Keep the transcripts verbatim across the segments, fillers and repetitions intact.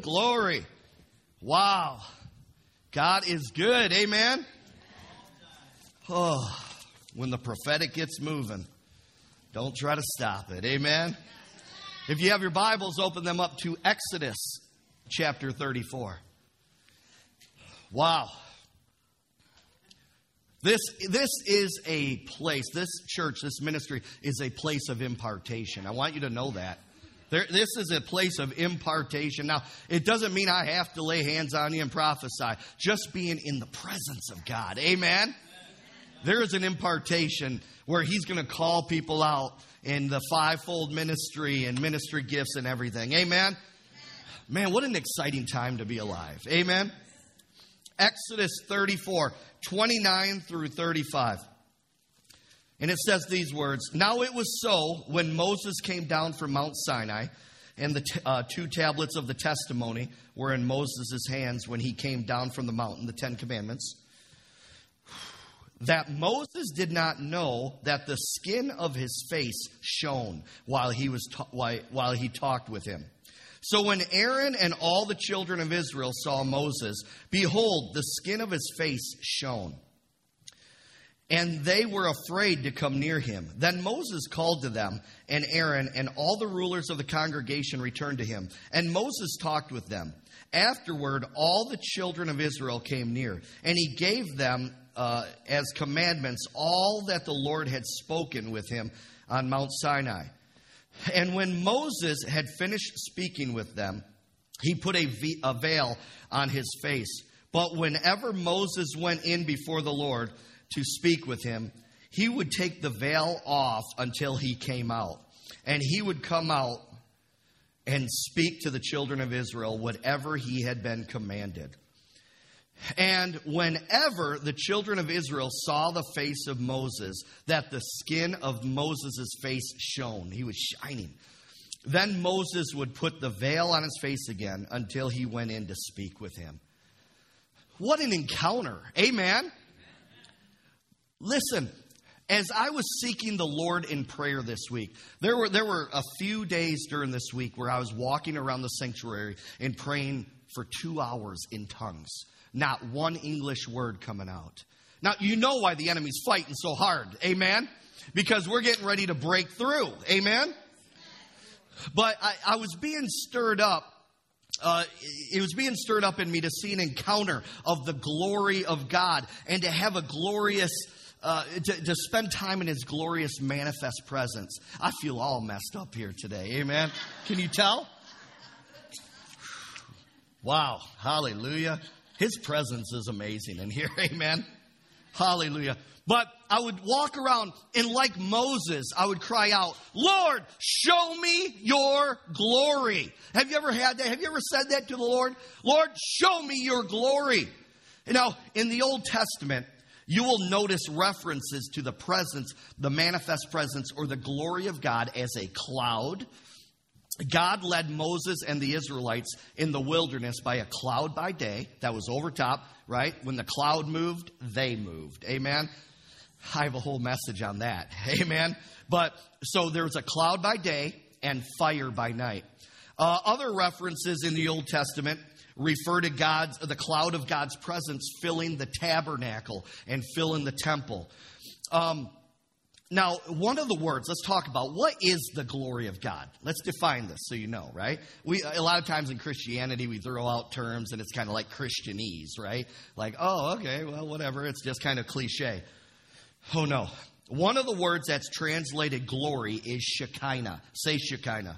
Glory. Wow. God is good. Amen. Oh, when the prophetic gets moving, don't try to stop it. Amen. If you have your Bibles, open them up to Exodus chapter thirty-four. Wow. This, this is a place, this church, this ministry is a place of impartation. I want you to know that. There, this is a place of impartation. Now, it doesn't mean I have to lay hands on you and prophesy. Just being in the presence of God. Amen? There is an impartation where He's going to call people out in the fivefold ministry and ministry gifts and everything. Amen? Man, what an exciting time to be alive. Amen? Exodus thirty-four, twenty-nine through thirty-five. And it says these words, "Now it was so, when Moses came down from Mount Sinai, and the t- uh, two tablets of the testimony were in Moses' hands when he came down from the mountain, the Ten Commandments, that Moses did not know that the skin of his face shone while he was ta- while, while he talked with him. So when Aaron and all the children of Israel saw Moses, behold, the skin of his face shone. And they were afraid to come near him. Then Moses called to them, and Aaron and all the rulers of the congregation returned to him. And Moses talked with them. Afterward, all the children of Israel came near, and he gave them uh, as commandments all that the Lord had spoken with him on Mount Sinai. And when Moses had finished speaking with them, he put a, v- a veil on his face. But whenever Moses went in before the Lord to speak with him, he would take the veil off until he came out. And he would come out and speak to the children of Israel whatever he had been commanded. And whenever the children of Israel saw the face of Moses, that the skin of Moses' face shone, he was shining, then Moses would put the veil on his face again until he went in to speak with him." What an encounter. Amen. Listen, as I was seeking the Lord in prayer this week, there were there were a few days during this week where I was walking around the sanctuary and praying for two hours in tongues. Not one English word coming out. Now, you know why the enemy's fighting so hard. Amen? Because we're getting ready to break through. Amen? But I, I was being stirred up. Uh, it was being stirred up in me to see an encounter of the glory of God and to have a glorious, uh, to, to spend time in His glorious manifest presence. I feel all messed up here today. Amen? Can you tell? Wow. Hallelujah. His presence is amazing in here. Amen. Hallelujah. But I would walk around and like Moses, I would cry out, "Lord, show me your glory." Have you ever had that? Have you ever said that to the Lord? "Lord, show me your glory." You know, in the Old Testament, you will notice references to the presence, the manifest presence or the glory of God as a cloud. God led Moses and the Israelites in the wilderness by a cloud by day that was over top, right? When the cloud moved, they moved. Amen. I have a whole message on that. Amen. But so there was a cloud by day and fire by night. Uh, other references in the Old Testament refer to God's, the cloud of God's presence filling the tabernacle and filling the temple. Um, Now, one of the words, let's talk about what is the glory of God. Let's define this so you know, right? We a lot of times in Christianity, we throw out terms and it's kind of like Christianese, right? Like, oh, okay, well, whatever. It's just kind of cliche. Oh, no. One of the words that's translated glory is Shekinah. Say Shekinah.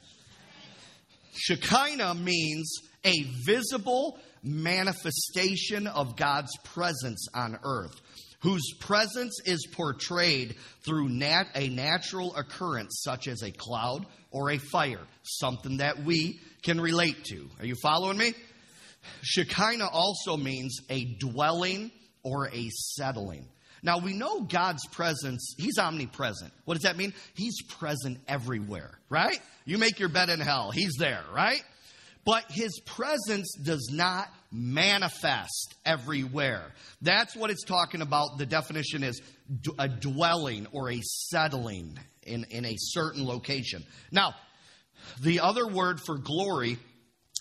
Shekinah means a visible manifestation of God's presence on earth, whose presence is portrayed through nat- a natural occurrence such as a cloud or a fire, something that we can relate to. Are you following me? Shekinah also means a dwelling or a settling. Now, we know God's presence, He's omnipresent. What does that mean? He's present everywhere, right? You make your bed in hell, He's there, right? But His presence does not manifest everywhere. That's what it's talking about. The definition is a dwelling or a settling in, in a certain location. Now, the other word for glory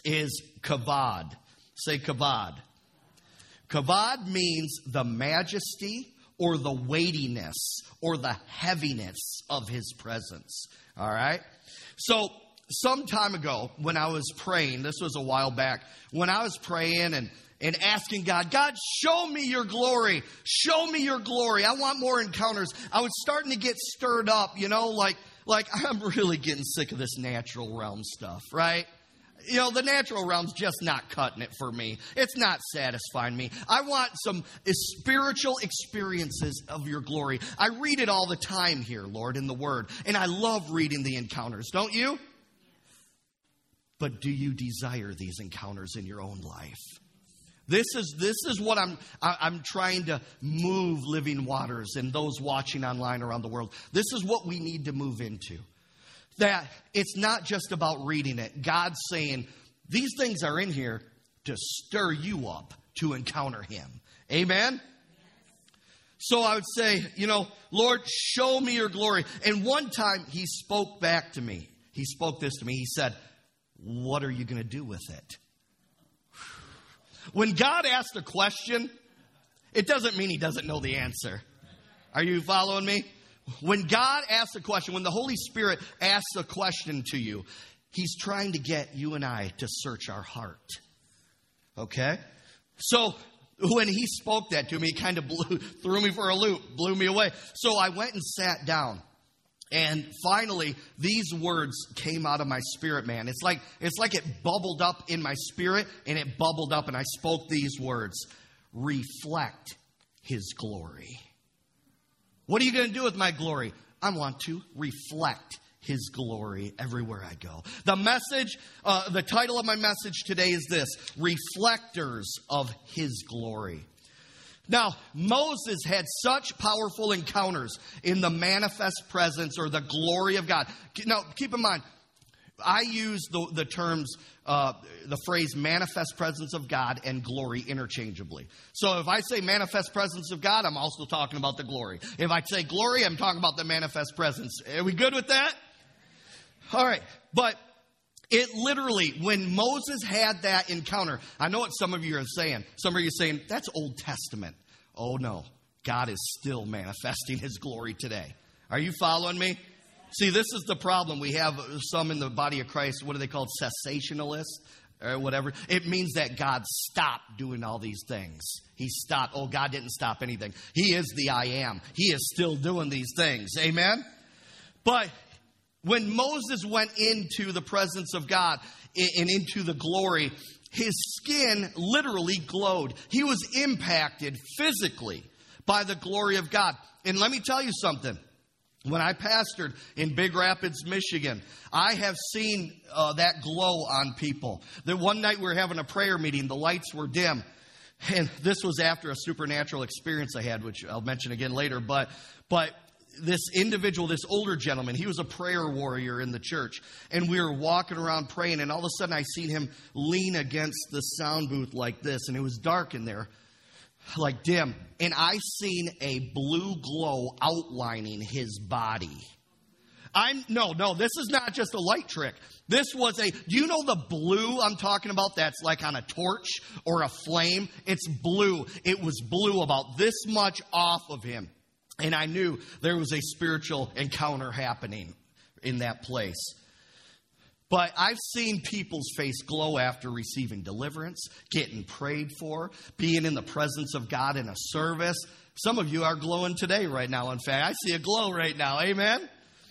is kavod. Say kavod. Kavod means the majesty or the weightiness or the heaviness of his presence. All right? So, some time ago when I was praying, this was a while back, when I was praying and, and asking God, God, show me your glory. Show me your glory. I want more encounters. I was starting to get stirred up, you know, like, like I'm really getting sick of this natural realm stuff, right? You know, the natural realm's just not cutting it for me. It's not satisfying me. I want some spiritual experiences of your glory. I read it all the time here, Lord, in the Word. And I love reading the encounters, don't you? But do you desire these encounters in your own life? This is this is what I'm I, I'm trying to move Living Waters and those watching online around the world. This is what we need to move into. That it's not just about reading it. God's saying, these things are in here to stir you up to encounter him. Amen? So I would say, you know, Lord, show me your glory. And one time he spoke back to me. He spoke this to me. He said, what are you going to do with it? When God asks a question, it doesn't mean he doesn't know the answer. Are you following me? When God asks a question, when the Holy Spirit asks a question to you, he's trying to get you and I to search our heart. Okay? So when he spoke that to me, it kind of blew, threw me for a loop, blew me away. So I went and sat down. And finally, these words came out of my spirit, man. It's like, it's like it bubbled up in my spirit, and it bubbled up, and I spoke these words. Reflect his glory. What are you going to do with my glory? I want to reflect his glory everywhere I go. The message, uh, the title of my message today is this: Reflectors of his glory. Now, Moses had such powerful encounters in the manifest presence or the glory of God. Now, keep in mind, I use the, the terms, uh, the phrase manifest presence of God and glory interchangeably. So if I say manifest presence of God, I'm also talking about the glory. If I say glory, I'm talking about the manifest presence. Are we good with that? All right. But it literally, when Moses had that encounter, I know what some of you are saying. Some of you are saying, that's Old Testament. Oh, no. God is still manifesting his glory today. Are you following me? See, this is the problem. We have some in the body of Christ, what are they called? Cessationalists or whatever. It means that God stopped doing all these things. He stopped. Oh, God didn't stop anything. He is the I am. He is still doing these things. Amen? But when Moses went into the presence of God and into the glory, his skin literally glowed. He was impacted physically by the glory of God. And let me tell you something. When I pastored in Big Rapids, Michigan, I have seen uh, that glow on people. That one night we were having a prayer meeting, the lights were dim. And this was after a supernatural experience I had, which I'll mention again later. But, but this individual, this older gentleman, he was a prayer warrior in the church. And we were walking around praying, and all of a sudden I seen him lean against the sound booth like this. And it was dark in there, like dim. And I seen a blue glow outlining his body. I'm no, no, this is not just a light trick. This was a, do you know the blue I'm talking about that's like on a torch or a flame? It's blue. It was blue about this much off of him. And I knew there was a spiritual encounter happening in that place. But I've seen people's face glow after receiving deliverance, getting prayed for, being in the presence of God in a service. Some of you are glowing today right now. In fact, I see a glow right now. Amen?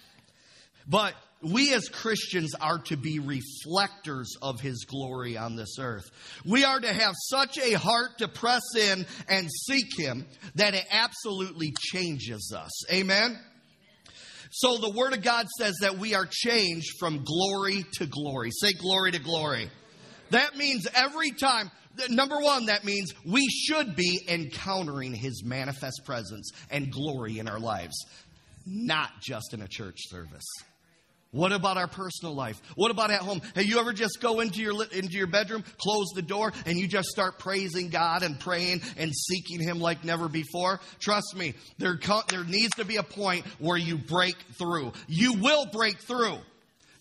But we as Christians are to be reflectors of his glory on this earth. We are to have such a heart to press in and seek him that it absolutely changes us. Amen? So the Word of God says that we are changed from glory to glory. Say glory to glory. That means every time, number one, that means we should be encountering his manifest presence and glory in our lives, not just in a church service. What about our personal life? What about at home? Hey, you ever just go into your into your bedroom, close the door, and you just start praising God and praying and seeking him like never before? Trust me, there, there needs to be a point where you break through. You will break through.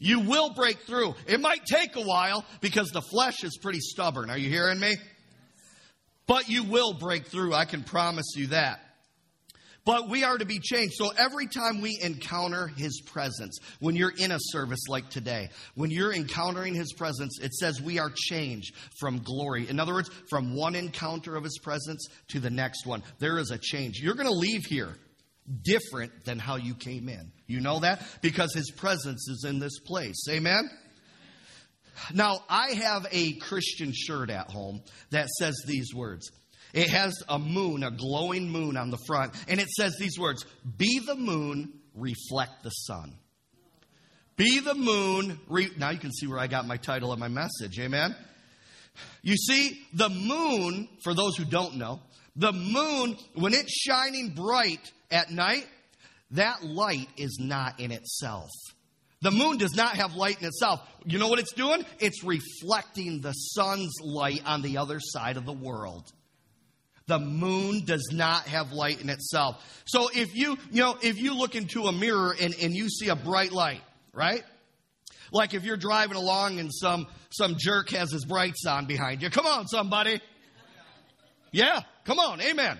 You will break through. It might take a while because the flesh is pretty stubborn. Are you hearing me? But you will break through. I can promise you that. But we are to be changed. So every time we encounter His presence, when you're in a service like today, when you're encountering His presence, it says we are changed from glory. In other words, from one encounter of His presence to the next one. There is a change. You're going to leave here different than how you came in. You know that? Because His presence is in this place. Amen? Now, I have a Christian shirt at home that says these words. It has a moon, a glowing moon on the front. And it says these words, be the moon, reflect the sun. Be the moon. Re- now you can see where I got my title of my message. Amen? You see, the moon, for those who don't know, the moon, when it's shining bright at night, that light is not in itself. The moon does not have light in itself. You know what it's doing? It's reflecting the sun's light on the other side of the world. The moon does not have light in itself. So if you, you know, if you look into a mirror and, and you see a bright light, right? Like if you're driving along and some, some jerk has his brights on behind you. Come on, somebody. Yeah, come on. Amen.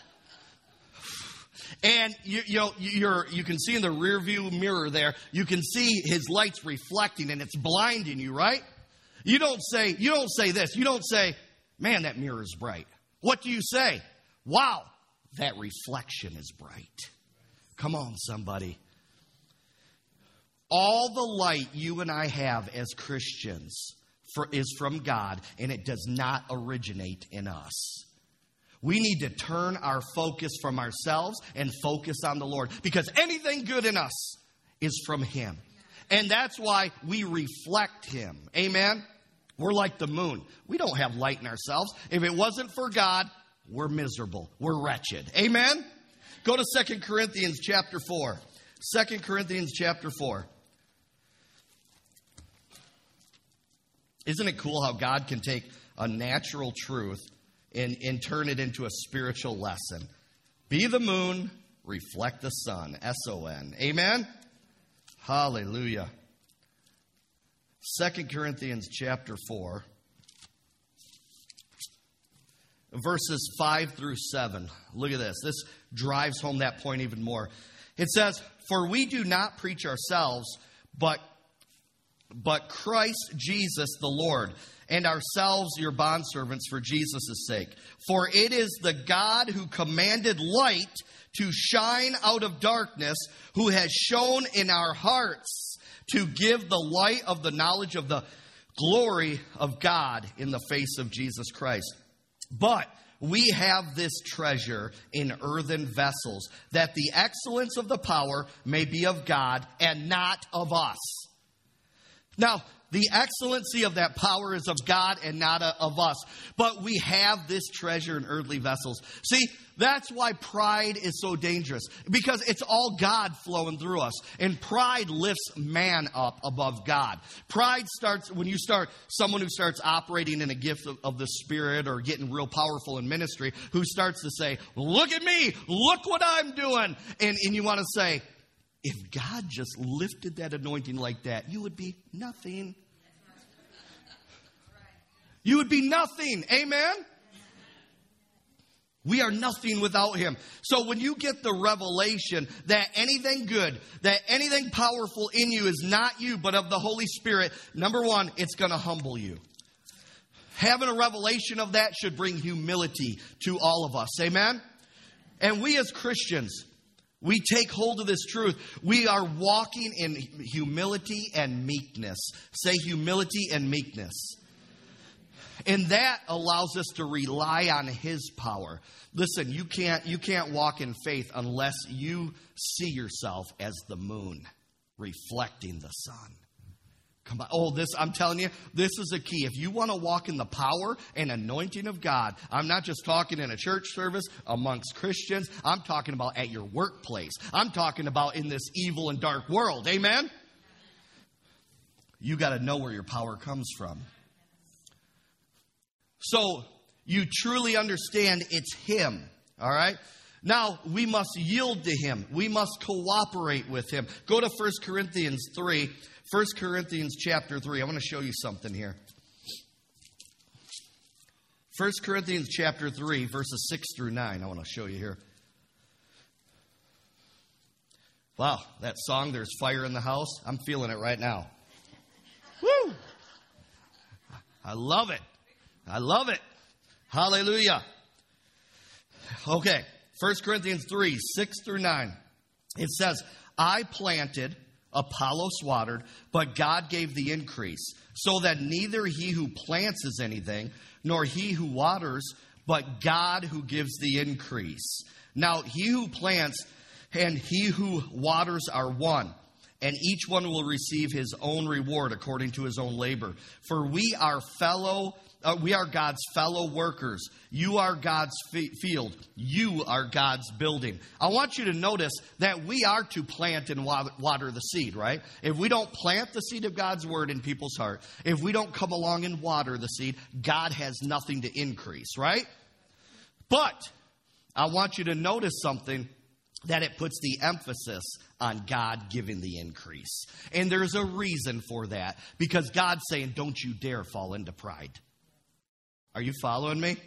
And you, you know, you're, you can see in the rear view mirror there, you can see his lights reflecting and it's blinding you, right? You don't say, you don't say this. You don't say, man, that mirror is bright. What do you say? Wow, that reflection is bright. Come on, somebody. All the light you and I have as Christians for, is from God, and it does not originate in us. We need to turn our focus from ourselves and focus on the Lord, because anything good in us is from Him. And that's why we reflect Him. Amen? We're like the moon. We don't have light in ourselves. If it wasn't for God, we're miserable. We're wretched. Amen? Go to Second Corinthians chapter four. Second Corinthians chapter four. Isn't it cool how God can take a natural truth and, and turn it into a spiritual lesson? Be the moon, reflect the sun. S O N. Amen? Hallelujah. Second Corinthians chapter four, verses five through seven. Look at this. This drives home that point even more. It says, for we do not preach ourselves, but, but Christ Jesus the Lord, and ourselves your bondservants for Jesus' sake. For it is the God who commanded light to shine out of darkness, who has shone in our hearts to give the light of the knowledge of the glory of God in the face of Jesus Christ. But we have this treasure in earthen vessels, that the excellence of the power may be of God and not of us. Now, the excellency of that power is of God and not of us. But we have this treasure in earthly vessels. See, that's why pride is so dangerous. Because it's all God flowing through us. And pride lifts man up above God. Pride starts when you start, someone who starts operating in a gift of, of the Spirit or getting real powerful in ministry, who starts to say, look at me, look what I'm doing. And, and you want to say, if God just lifted that anointing like that, you would be nothing. You would be nothing. Amen? We are nothing without Him. So when you get the revelation that anything good, that anything powerful in you is not you, but of the Holy Spirit, number one, it's going to humble you. Having a revelation of that should bring humility to all of us. Amen? And we as Christians, we take hold of this truth. We are walking in humility and meekness. Say humility and meekness. And that allows us to rely on His power. Listen, you can't, you can't walk in faith unless you see yourself as the moon reflecting the sun. Come on. Oh, this, I'm telling you, this is a key. If you want to walk in the power and anointing of God, I'm not just talking in a church service amongst Christians. I'm talking about at your workplace. I'm talking about in this evil and dark world. Amen? You got to know where your power comes from. So you truly understand it's Him. All right? Now, we must yield to him. We must cooperate with him. Go to First Corinthians three. First Corinthians chapter three. I want to show you something here. First Corinthians chapter three, verses six through nine. I want to show you here. Wow, that song, There's Fire in the House. I'm feeling it right now. Woo! I love it. I love it. Hallelujah. Okay, First Corinthians three, six through nine. It says, I planted, Apollos watered, but God gave the increase, so that neither he who plants is anything, nor he who waters, but God who gives the increase. Now, he who plants and he who waters are one, and each one will receive his own reward according to his own labor. For we are fellow, uh, we are God's fellow workers. You are God's f- field. You are God's building. I want you to notice that we are to plant and wa- water the seed, right? If we don't plant the seed of God's word in people's heart, if we don't come along and water the seed, God has nothing to increase, right? But I want you to notice something, that it puts the emphasis on God giving the increase. And there's a reason for that, because God's saying, don't you dare fall into pride. Are you following me?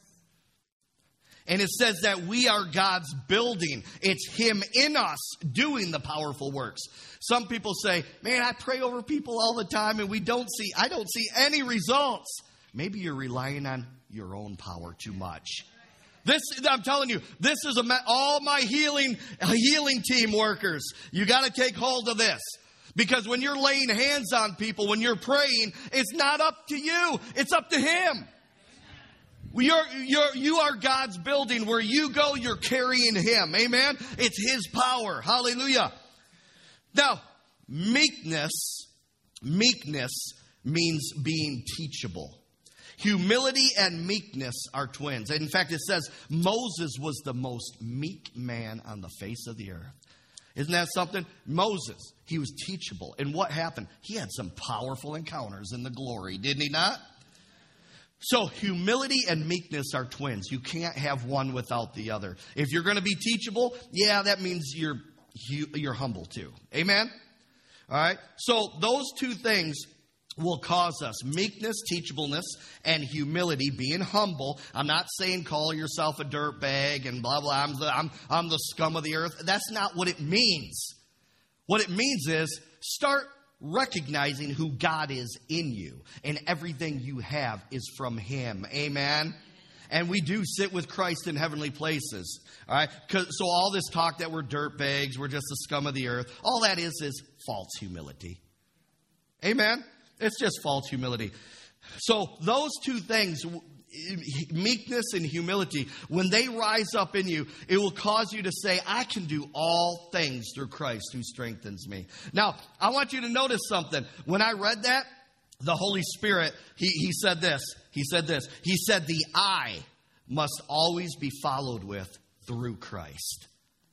And it says that we are God's building. It's him in us doing the powerful works. Some people say, man, I pray over people all the time and we don't see, I don't see any results. Maybe you're relying on your own power too much. This, I'm telling you, this is a, all my healing, healing team workers. You got to take hold of this. Because when you're laying hands on people, when you're praying, it's not up to you. It's up to him. You're, you're, you are God's building. Where you go, you're carrying him. Amen? It's his power. Hallelujah. Now, meekness, meekness means being teachable. Humility and meekness are twins. In fact, it says Moses was the most meek man on the face of the earth. Isn't that something? Moses, he was teachable. And what happened? He had some powerful encounters in the glory, didn't he not? So humility and meekness are twins. You can't have one without the other. If you're going to be teachable, yeah, that means you're you're humble too. Amen? All right? So those two things will cause us meekness, teachableness, and humility, being humble. I'm not saying call yourself a dirtbag and blah, blah, I'm the, I'm, I'm the scum of the earth. That's not what it means. What it means is start recognizing who God is in you, and everything you have is from him. Amen? And we do sit with Christ in heavenly places. All right? So all this talk that we're dirtbags, we're just the scum of the earth, all that is is false humility. Amen? It's just false humility. So those two things, meekness and humility, when they rise up in you, it will cause you to say, I can do all things through Christ who strengthens me. Now, I want you to notice something. When I read that, the Holy Spirit, he, he said this. He said this. He said the I must always be followed with through Christ.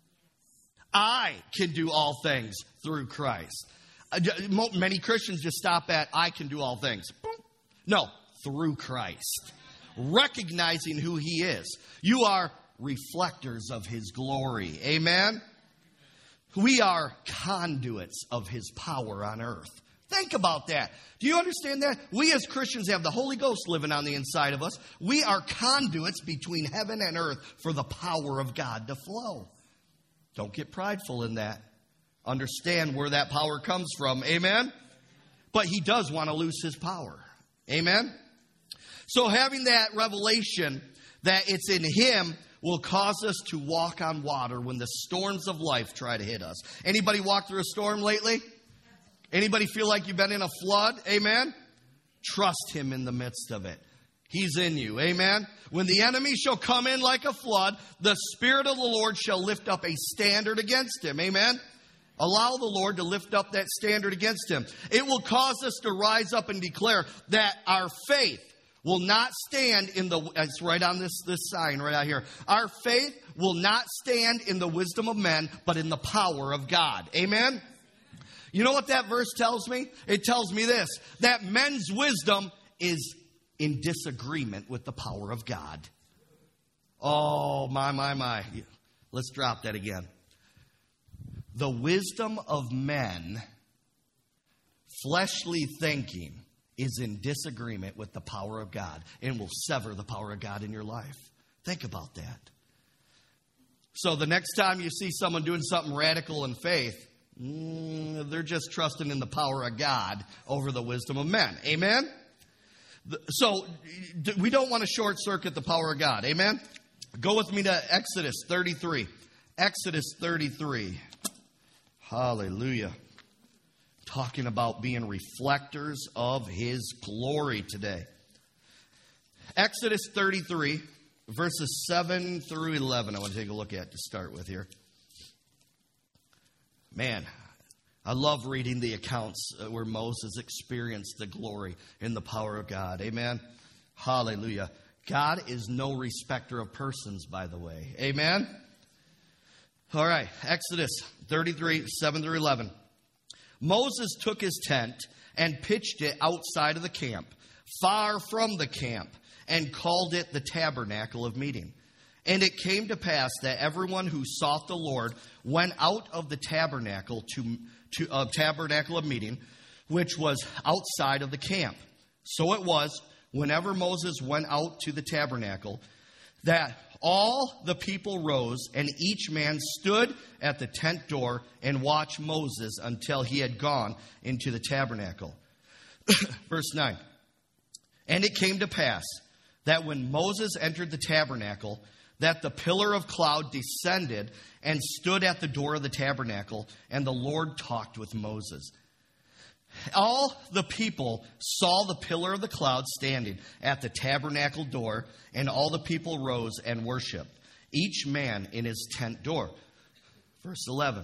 I can do all things through Christ. Many Christians just stop at, I can do all things. No, through Christ. Recognizing who he is. You are reflectors of his glory. Amen? We are conduits of his power on earth. Think about that. Do you understand that? We as Christians have the Holy Ghost living on the inside of us. We are conduits between heaven and earth for the power of God to flow. Don't get prideful in that. Understand where that power comes from. Amen? But he does want to lose his power. Amen? So having that revelation that it's in him will cause us to walk on water when the storms of life try to hit us. Anybody walk through a storm lately? Anybody feel like you've been in a flood? Amen? Trust him in the midst of it. He's in you. Amen? When the enemy shall come in like a flood, the Spirit of the Lord shall lift up a standard against him. Amen? Allow the Lord to lift up that standard against him. It will cause us to rise up and declare that our faith will not stand in the, it's right on this, this sign right out here. Our faith will not stand in the wisdom of men, but in the power of God. Amen? You know what that verse tells me? It tells me this, that men's wisdom is in disagreement with the power of God. Oh, my, my, my. Let's drop that again. The wisdom of men, fleshly thinking, is in disagreement with the power of God and will sever the power of God in your life. Think about that. So the next time you see someone doing something radical in faith, mm, they're just trusting in the power of God over the wisdom of men. Amen? So we don't want to short circuit the power of God. Amen? Go with me to Exodus thirty-three. Exodus thirty-three. Hallelujah. Talking about being reflectors of His glory today. Exodus thirty-three, verses seven through eleven. I want to take a look at to start with here. Man, I love reading the accounts where Moses experienced the glory and the power of God. Amen? Hallelujah. God is no respecter of persons, by the way. Amen? All right, Exodus thirty-three, seven through eleven. Moses took his tent and pitched it outside of the camp, far from the camp, and called it the tabernacle of meeting. And it came to pass that everyone who sought the Lord went out of the tabernacle to, to uh, tabernacle of meeting, which was outside of the camp. So it was, whenever Moses went out to the tabernacle, that all the people rose, and each man stood at the tent door and watched Moses until he had gone into the tabernacle. Verse nine. And it came to pass that when Moses entered the tabernacle, that the pillar of cloud descended and stood at the door of the tabernacle, and the Lord talked with Moses. All the people saw the pillar of the cloud standing at the tabernacle door, and all the people rose and worshiped, each man in his tent door. Verse eleven.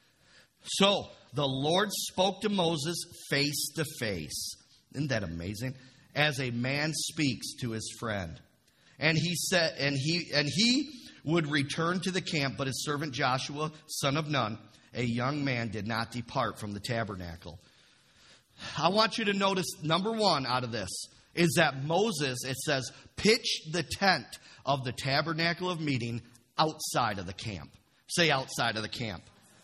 So the Lord spoke to Moses face to face. Isn't that amazing? As a man speaks to his friend. And he said, and he and he would return to the camp, but his servant Joshua, son of Nun, a young man, did not depart from the tabernacle. I want you to notice, number one out of this, is that Moses, it says, pitched the tent of the tabernacle of meeting outside of the camp. Say outside of the camp.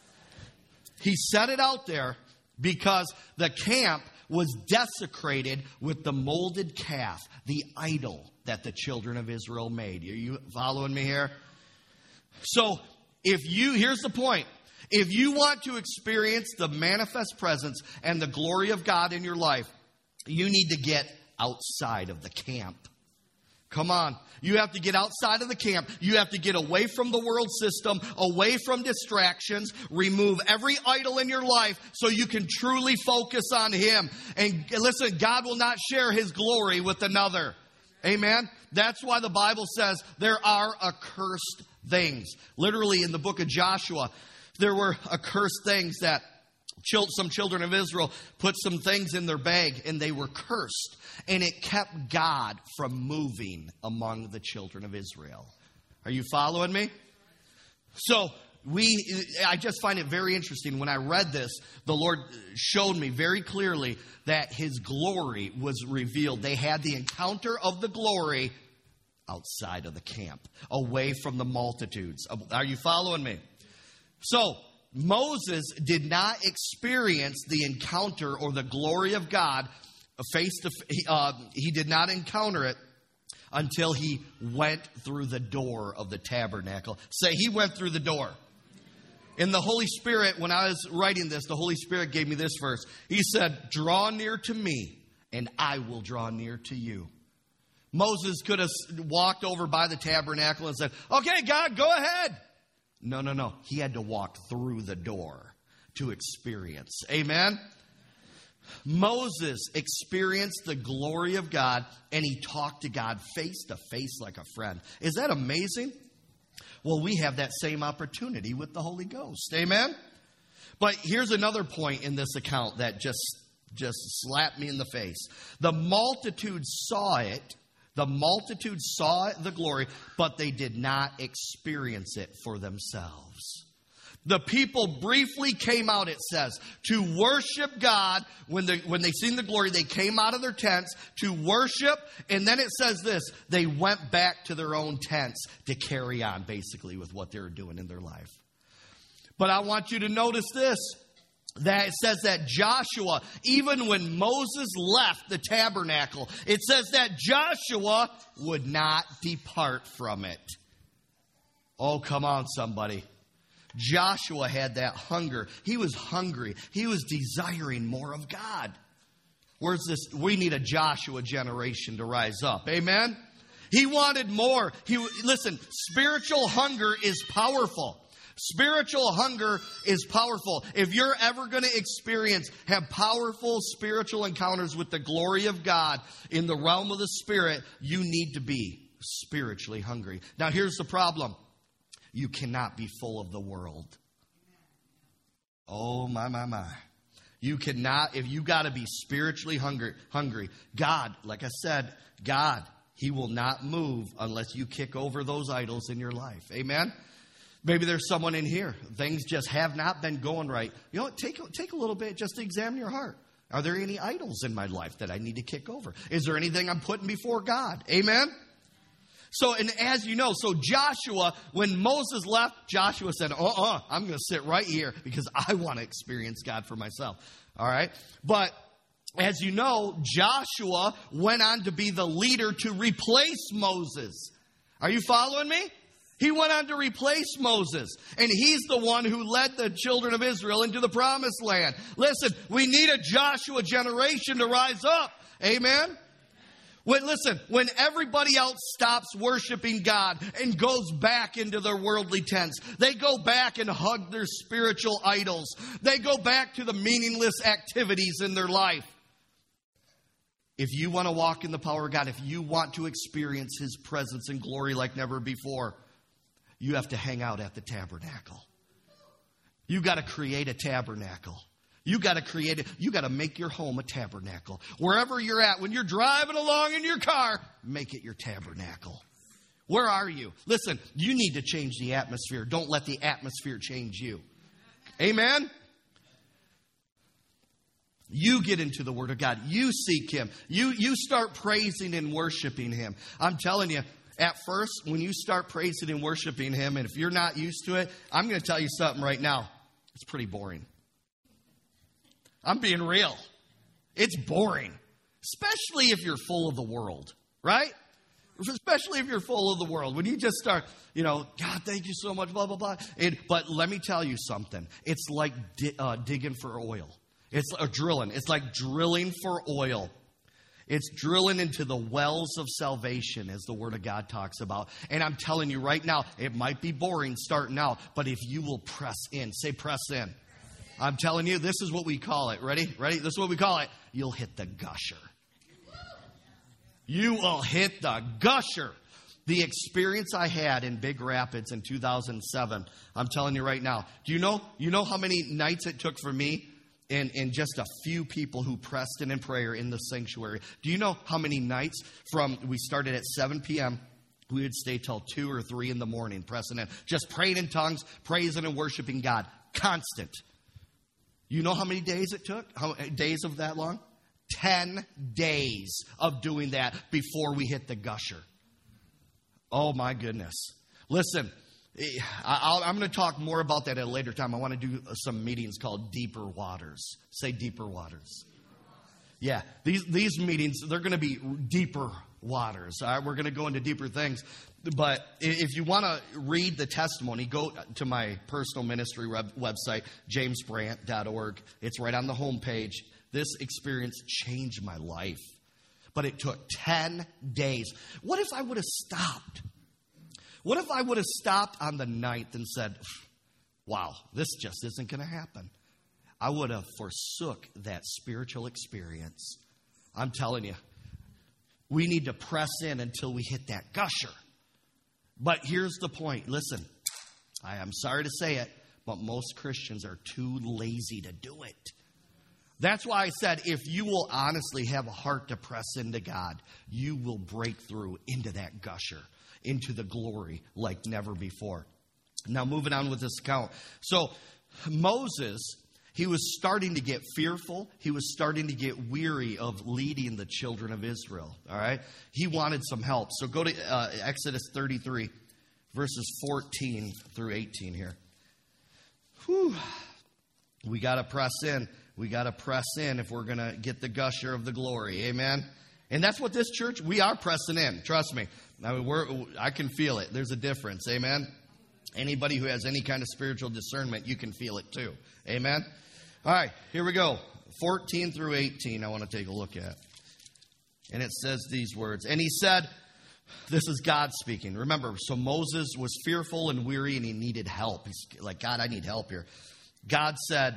He set it out there because the camp was desecrated with the molded calf, the idol that the children of Israel made. Are you following me here? So, if you, here's the point. If you want to experience the manifest presence and the glory of God in your life, you need to get outside of the camp. Come on. You have to get outside of the camp. You have to get away from the world system, away from distractions, remove every idol in your life so you can truly focus on Him. And listen, God will not share His glory with another. Amen? That's why the Bible says there are accursed things. Literally in the book of Joshua, there were accursed things that some children of Israel put some things in their bag and they were cursed. And it kept God from moving among the children of Israel. Are you following me? So we, I just find it very interesting. When I read this, the Lord showed me very clearly that His glory was revealed. They had the encounter of the glory outside of the camp, away from the multitudes. Are you following me? So Moses did not experience the encounter or the glory of God face to face. Uh, he did not encounter it until he went through the door of the tabernacle. Say, he went through the door. In the Holy Spirit, when I was writing this, the Holy Spirit gave me this verse. He said, draw near to me, and I will draw near to you. Moses could have walked over by the tabernacle and said, okay, God, go ahead. No, no, no. He had to walk through the door to experience. Amen? Moses experienced the glory of God, and he talked to God face to face like a friend. Is that amazing? Well, we have that same opportunity with the Holy Ghost. Amen? But here's another point in this account that just, just slapped me in the face. The multitude saw it. The multitude saw the glory, but they did not experience it for themselves. The people briefly came out, it says, to worship God. When, the, when they seen the glory, they came out of their tents to worship. And then it says this, they went back to their own tents to carry on, basically, with what they were doing in their life. But I want you to notice this, that it says that Joshua, even when Moses left the tabernacle, it says that Joshua would not depart from it. Oh, come on, somebody. Joshua had that hunger. He was hungry. He was desiring more of God. Where's this? We need a Joshua generation to rise up. Amen? He wanted more. He, listen, spiritual hunger is powerful. Spiritual hunger is powerful. If you're ever going to experience, have powerful spiritual encounters with the glory of God in the realm of the Spirit, you need to be spiritually hungry. Now, here's the problem. You cannot be full of the world. Oh, my, my, my. You cannot, if you got to be spiritually hungry, hungry. God, like I said, God, He will not move unless you kick over those idols in your life. Amen? Maybe there's someone in here. Things just have not been going right. You know what? Take, take a little bit just to examine your heart. Are there any idols in my life that I need to kick over? Is there anything I'm putting before God? Amen? So, and as you know, so Joshua, when Moses left, Joshua said, uh-uh, I'm going to sit right here because I want to experience God for myself. All right? But as you know, Joshua went on to be the leader to replace Moses. Are you following me? He went on to replace Moses, and he's the one who led the children of Israel into the promised land. Listen, we need a Joshua generation to rise up. Amen? When, listen, when everybody else stops worshiping God and goes back into their worldly tents, they go back and hug their spiritual idols. They go back to the meaningless activities in their life. If you want to walk in the power of God, if you want to experience His presence and glory like never before, you have to hang out at the tabernacle. You got to create a tabernacle. You got to create it. You got to make your home a tabernacle. Wherever you're at, when you're driving along in your car, make it your tabernacle. Where are you? Listen, you need to change the atmosphere. Don't let the atmosphere change you. Amen? You get into the Word of God. You seek Him. You, you start praising and worshiping Him. I'm telling you, at first, when you start praising and worshiping Him, and if you're not used to it, I'm going to tell you something right now. It's pretty boring. I'm being real. It's boring. Especially if you're full of the world, right? Especially if you're full of the world. When you just start, you know, God, thank you so much, blah, blah, blah. It, but let me tell you something. It's like di- uh, digging for oil. It's uh, drilling. It's like drilling for oil. It's drilling into the wells of salvation, as the Word of God talks about. And I'm telling you right now, it might be boring starting out, but if you will press in, say press in. I'm telling you, this is what we call it. Ready? Ready? This is what we call it. You'll hit the gusher. You will hit the gusher. The experience I had in Big Rapids in two thousand seven, I'm telling you right now. Do you know, you know how many nights it took for me and, and just a few people who pressed in in prayer in the sanctuary? Do you know how many nights from, we started at seven p.m., we would stay till two or three in the morning pressing in, just praying in tongues, praising and worshiping God. Constant. You know how many days it took? How days of that long? Ten days of doing that before we hit the gusher. Oh, my goodness. Listen, I'll, I'm going to talk more about that at a later time. I want to do some meetings called Deeper Waters. Say Deeper Waters. Yeah, these, these meetings, they're going to be deeper waters. All right, we're going to go into deeper things. But if you want to read the testimony, go to my personal ministry web- website, james brant dot org. It's right on the homepage. This experience changed my life. But it took ten days. What if I would have stopped? What if I would have stopped on the ninth and said, wow, this just isn't going to happen? I would have forsook that spiritual experience. I'm telling you, we need to press in until we hit that gusher. But here's the point. Listen, I am sorry to say it, but most Christians are too lazy to do it. That's why I said if you will honestly have a heart to press into God, you will break through into that gusher, into the glory like never before. Now, moving on with this account. So, Moses, he was starting to get fearful. He was starting to get weary of leading the children of Israel. All right? He wanted some help. So, go to uh, Exodus thirty-three, verses fourteen through eighteen here. Whew. We got to press in. We got to press in if we're going to get the gusher of the glory. Amen? And that's what this church, we are pressing in. Trust me. I mean, we're, I can feel it. There's a difference. Amen? Anybody who has any kind of spiritual discernment, you can feel it too. Amen? All right, here we go. fourteen through eighteen I want to take a look at. And it says these words. And he said, this is God speaking. Remember, so Moses was fearful and weary and he needed help. He's like, God, I need help here. God said,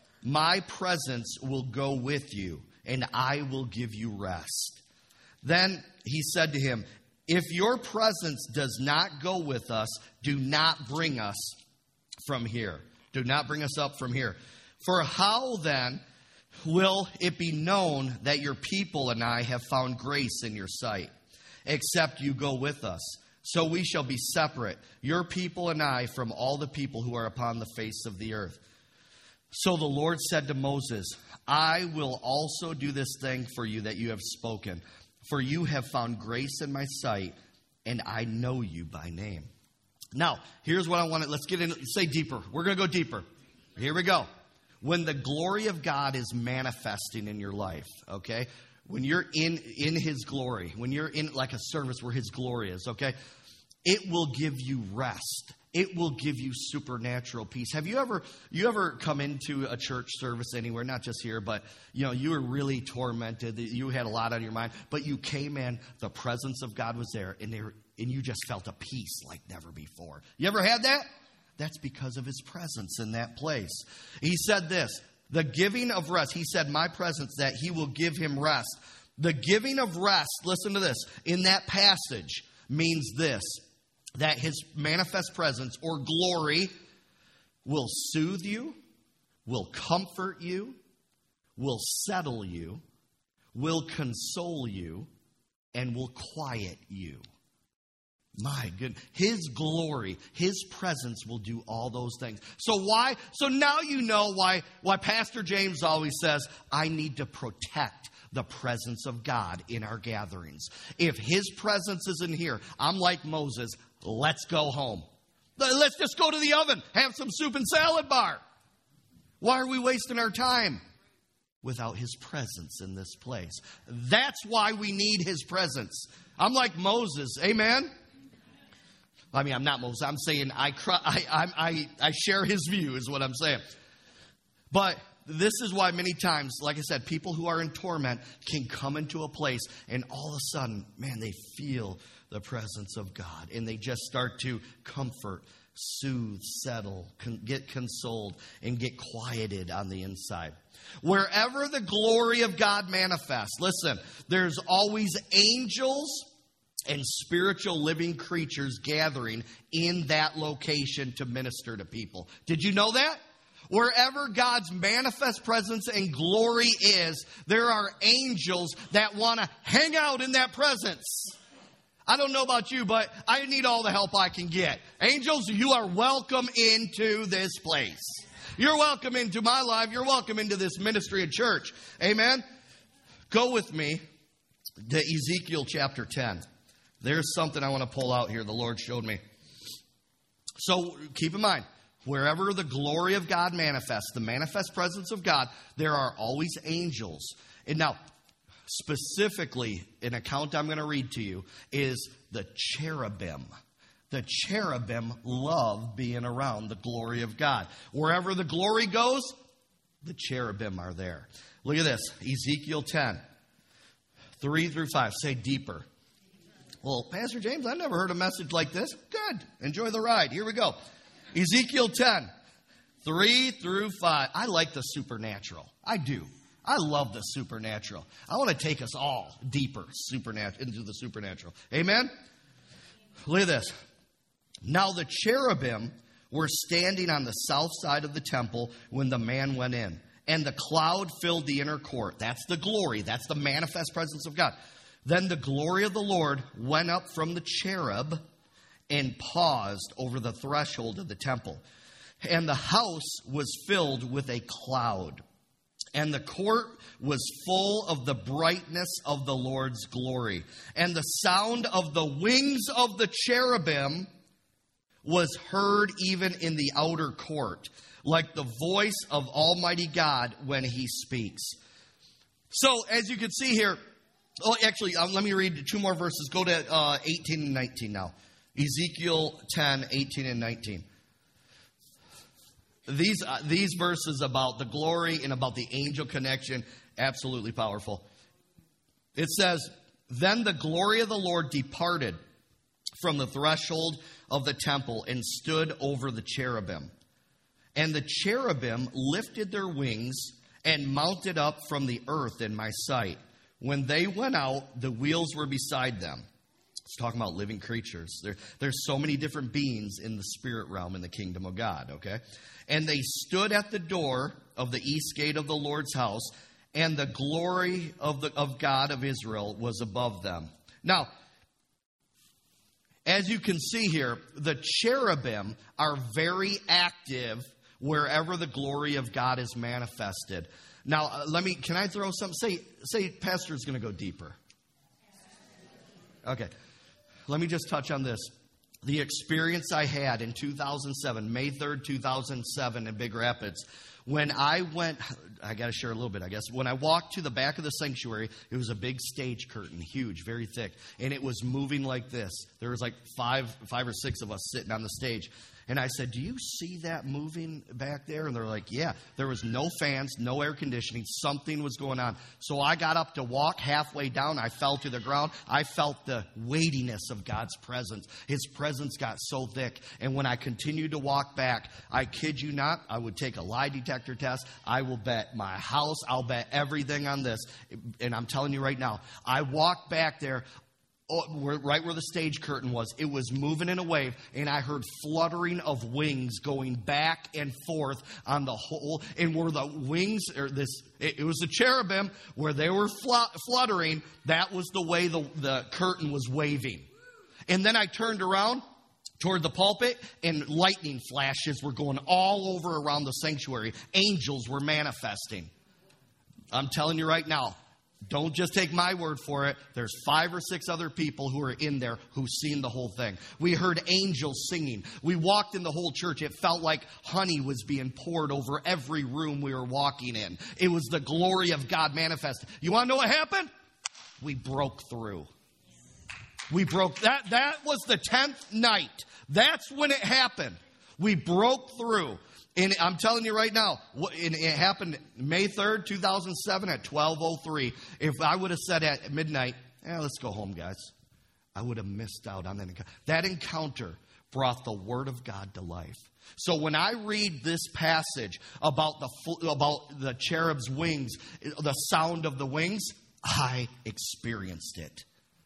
my presence will go with you and I will give you rest. Then he said to him, if your presence does not go with us, do not bring us from here. Do not bring us up from here. For how then will it be known that your people and I have found grace in your sight, except you go with us? So we shall be separate, your people and I, from all the people who are upon the face of the earth. So the Lord said to Moses, I will also do this thing for you that you have spoken. For you have found grace in my sight, and I know you by name. Now, here's what I want to, let's get in, say deeper. We're going to go deeper. Here we go. When the glory of God is manifesting in your life, okay? When you're in, in His glory, when you're in like a service where His glory is, okay? It will give you rest. It will give you supernatural peace. Have you ever you ever come into a church service anywhere, not just here, but you know, you were really tormented, you had a lot on your mind, but you came in, the presence of God was there, and they were, and you just felt a peace like never before. You ever had that? That's because of His presence in that place. He said this, the giving of rest. He said, my presence, that He will give him rest. The giving of rest, listen to this, in that passage means this, that His manifest presence or glory will soothe you, will comfort you, will settle you, will console you, and will quiet you. My goodness. His glory, His presence will do all those things. So why? So now you know why, why Pastor James always says, I need to protect the presence of God in our gatherings. If His presence isn't here, I'm like Moses, let's go home. Let's just go to the oven, have some soup and salad bar. Why are we wasting our time without His presence in this place? That's why we need His presence. I'm like Moses. Amen? I mean, I'm not Moses. I'm saying I, I, I, I share his view is what I'm saying. But this is why many times, like I said, people who are in torment can come into a place and all of a sudden, man, they feel the presence of God. And they just start to comfort, soothe, settle, con- get consoled, and get quieted on the inside. Wherever the glory of God manifests, listen, there's always angels and spiritual living creatures gathering in that location to minister to people. Did you know that? Wherever God's manifest presence and glory is, there are angels that want to hang out in that presence. I don't know about you, but I need all the help I can get. Angels, you are welcome into this place. You're welcome into my life. You're welcome into this ministry and church. Amen? Go with me to Ezekiel chapter ten. There's something I want to pull out here the Lord showed me. So keep in mind, wherever the glory of God manifests, the manifest presence of God, there are always angels. And now, specifically, an account I'm going to read to you is the cherubim. The cherubim love being around the glory of God. Wherever the glory goes, the cherubim are there. Look at this, Ezekiel ten, three through five. Say deeper. Well, Pastor James, I've never heard a message like this. Good. Enjoy the ride. Here we go. Ezekiel ten, three through five. I like the supernatural. I do. I love the supernatural. I want to take us all deeper supernatural into the supernatural. Amen? Look at this. Now the cherubim were standing on the south side of the temple when the man went in. And the cloud filled the inner court. That's the glory. That's the manifest presence of God. Then the glory of the Lord went up from the cherub and paused over the threshold of the temple. And the house was filled with a cloud, and the court was full of the brightness of the Lord's glory. And the sound of the wings of the cherubim was heard even in the outer court, like the voice of Almighty God when he speaks. So, as you can see here, oh, actually, um, let me read two more verses. Go to uh, eighteen and nineteen now. Ezekiel ten, eighteen and nineteen. These, uh, these verses about the glory and about the angel connection, absolutely powerful. It says, "Then the glory of the Lord departed from the threshold of the temple and stood over the cherubim. And the cherubim lifted their wings and mounted up from the earth in my sight. When they went out, the wheels were beside them." It's talking about living creatures. There, there's so many different beings in the spirit realm in the kingdom of God, okay? "And they stood at the door of the east gate of the Lord's house, and the glory of the of God of Israel was above them." Now, as you can see here, the cherubim are very active wherever the glory of God is manifested. Now, uh, let me, can I throw something? Say, say, Pastor's going to go deeper. Okay. Let me just touch on this. The experience I had in two thousand seven, May third, two thousand seven in Big Rapids, when I went, I got to share a little bit, I guess. When I walked to the back of the sanctuary, it was a big stage curtain, huge, very thick, and it was moving like this. There was like five, five or six of us sitting on the stage. And I said, "Do you see that moving back there?" And they're like, "Yeah." There was no fans, no air conditioning. Something was going on. So I got up to walk. Halfway down, I fell to the ground. I felt the weightiness of God's presence. His presence got so thick. And when I continued to walk back, I kid you not, I would take a lie detector test. I will bet my house. I'll bet everything on this. And I'm telling you right now, I walked back there. Oh, right where the stage curtain was, it was moving in a wave, and I heard fluttering of wings going back and forth on the whole. And where the wings, or this, it, it was the cherubim, where they were fl- fluttering, that was the way the, the curtain was waving. And then I turned around toward the pulpit, and lightning flashes were going all over around the sanctuary. Angels were manifesting. I'm telling you right now, don't just take my word for it. There's five or six other people who are in there who've seen the whole thing. We heard angels singing. We walked in the whole church. It felt like honey was being poured over every room we were walking in. It was the glory of God manifested. You want to know what happened? We broke through. We broke. That, that was the tenth night. That's when it happened. We broke through. And I'm telling you right now, it happened May third, two thousand seven at twelve oh three. If I would have said at midnight, eh, let's go home, guys, I would have missed out on that encounter. That encounter brought the Word of God to life. So when I read this passage about the about the cherub's wings, the sound of the wings, I experienced it.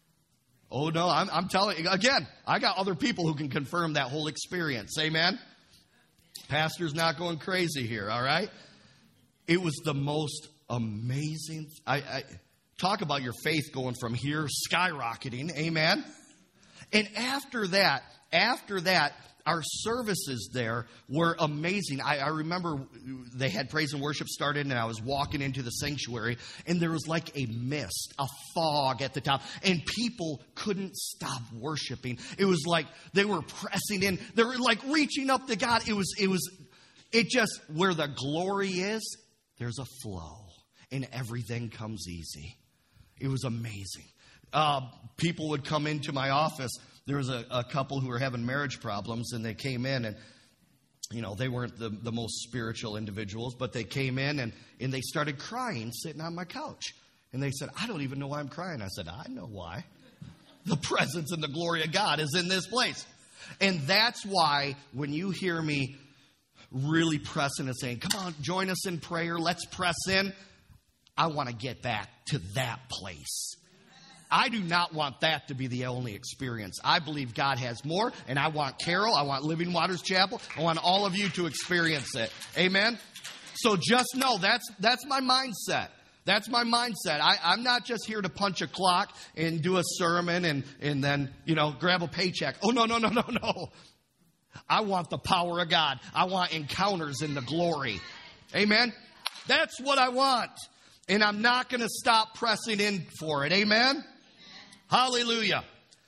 Oh, no, I'm, I'm telling you, again, I got other people who can confirm that whole experience. Amen? Pastor's not going crazy here, all right? It was the most amazing. I, I talk about your faith going from here skyrocketing, amen? And after that, after that, our services there were amazing. I, I remember they had praise and worship started, and I was walking into the sanctuary, and there was like a mist, a fog at the top, and people couldn't stop worshiping. It was like they were pressing in. They were like reaching up to God. It was, it was, it just, where the glory is, there's a flow, and everything comes easy. It was amazing. Uh, people would come into my office. There was a, a couple who were having marriage problems, and they came in, and, you know, they weren't the, the most spiritual individuals, but they came in, and, and they started crying sitting on my couch. And they said, "I don't even know why I'm crying." I said, "I know why. The presence and the glory of God is in this place." And that's why when you hear me really pressing and saying, "Come on, join us in prayer, let's press in," I want to get back to that place. I do not want that to be the only experience. I believe God has more, and I want Carol, I want Living Waters Chapel, I want all of you to experience it. Amen? So just know that's that's my mindset. That's my mindset. I, I'm not just here to punch a clock and do a sermon and, and then, you know, grab a paycheck. Oh, no, no, no, no, no. I want the power of God. I want encounters in the glory. Amen? That's what I want. And I'm not going to stop pressing in for it. Amen? Hallelujah.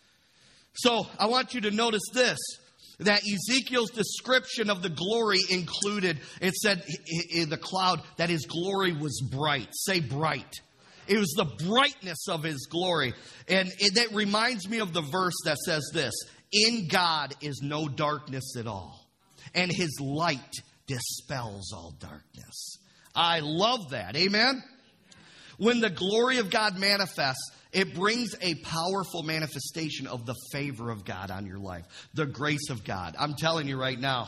So I want you to notice this, that Ezekiel's description of the glory included, it said in the cloud that his glory was bright. Say bright. It was the brightness of his glory. And it, that reminds me of the verse that says this, in God is no darkness at all, and his light dispels all darkness. I love that. Amen? When the glory of God manifests, it brings a powerful manifestation of the favor of God on your life, the grace of God. I'm telling you right now,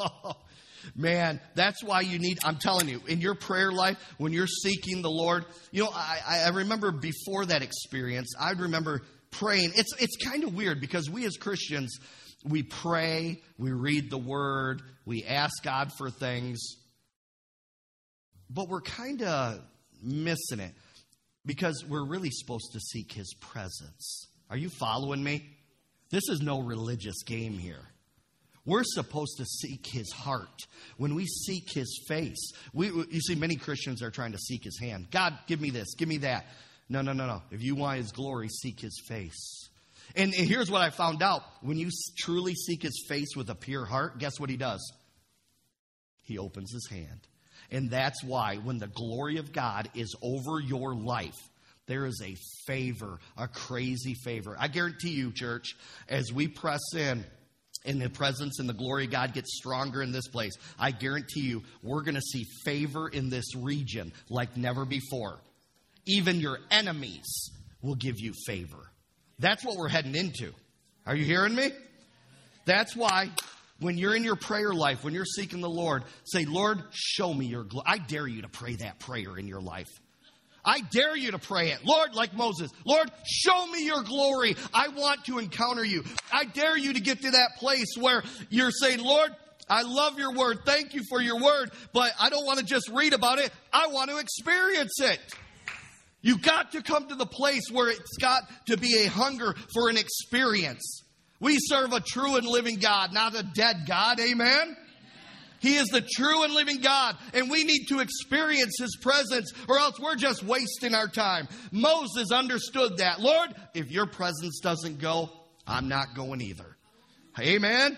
man, that's why you need, I'm telling you, in your prayer life, when you're seeking the Lord, you know, I, I remember before that experience, I remember praying. It's, it's kind of weird because we as Christians, we pray, we read the word, we ask God for things, but we're kind of missing it. Because we're really supposed to seek his presence. Are you following me? This is no religious game here. We're supposed to seek his heart. When we seek his face, we, you see, many Christians are trying to seek his hand. God, give me this, give me that. No, no, no, no. If you want his glory, seek his face. And, and here's what I found out. When you truly seek his face with a pure heart, guess what he does? He opens his hand. And that's why when the glory of God is over your life, there is a favor, a crazy favor. I guarantee you, church, as we press in and the presence and the glory of God gets stronger in this place, I guarantee you we're going to see favor in this region like never before. Even your enemies will give you favor. That's what we're heading into. Are you hearing me? That's why when you're in your prayer life, when you're seeking the Lord, say, Lord, show me your glory. I dare you to pray that prayer in your life. I dare you to pray it. Lord, like Moses, Lord, show me your glory. I want to encounter you. I dare you to get to that place where you're saying, Lord, I love your word. Thank you for your word, but I don't want to just read about it. I want to experience it. You've got to come to the place where it's got to be a hunger for an experience. We serve a true and living God, not a dead God. Amen? Amen? He is the true and living God, and we need to experience his presence, or else we're just wasting our time. Moses understood that. Lord, if your presence doesn't go, I'm not going either. Amen?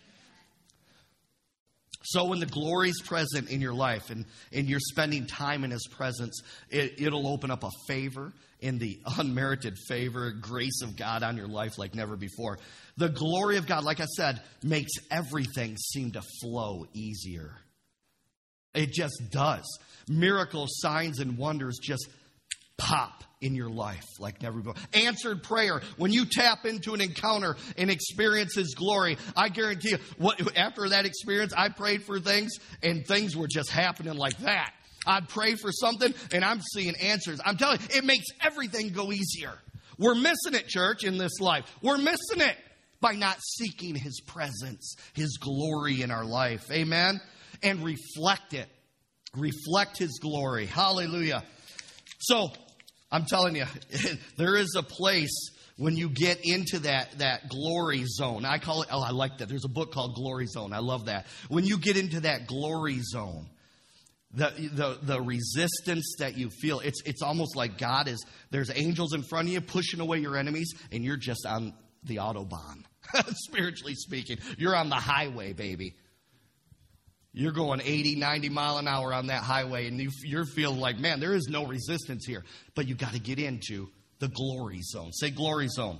So when the glory is present in your life and, and you're spending time in his presence, it, it'll open up a favor in the unmerited favor, grace of God on your life like never before. The glory of God, like I said, makes everything seem to flow easier. It just does. Miracles, signs, and wonders just pop in your life like never before. Answered prayer. When you tap into an encounter and experience his glory, I guarantee you, what, after that experience, I prayed for things and things were just happening like that. I'd pray for something and I'm seeing answers. I'm telling you, it makes everything go easier. We're missing it, church, in this life. We're missing it by not seeking his presence, his glory in our life. Amen? And reflect it. Reflect his glory. Hallelujah. So, I'm telling you, there is a place when you get into that, that glory zone. I call it, oh, I like that. There's a book called Glory Zone. I love that. When you get into that glory zone, the, the, the resistance that you feel, it's, it's almost like God is, there's angels in front of you pushing away your enemies, and you're just on the Autobahn, spiritually speaking. You're on the highway, baby. You're going eighty, ninety mile an hour on that highway, and you, you're feeling like, man, there is no resistance here. But you got to get into the glory zone. Say glory zone.